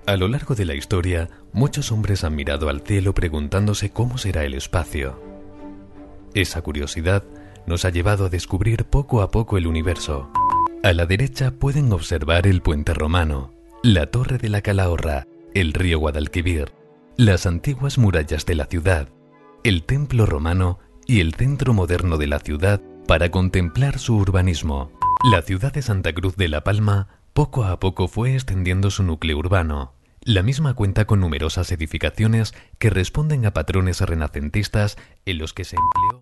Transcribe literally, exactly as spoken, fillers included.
A lo largo de la historia, muchos hombres han mirado al cielo preguntándose cómo será el espacio. Esa curiosidad nos ha llevado a descubrir poco a poco el universo. A la derecha pueden observar el puente romano, la torre de la Calahorra, el río Guadalquivir, las antiguas murallas de la ciudad, el templo romano y el centro moderno de la ciudad para contemplar su urbanismo. La ciudad de Santa Cruz de la Palma poco a poco fue extendiendo su núcleo urbano. La misma cuenta con numerosas edificaciones que responden a patrones renacentistas en los que se empleó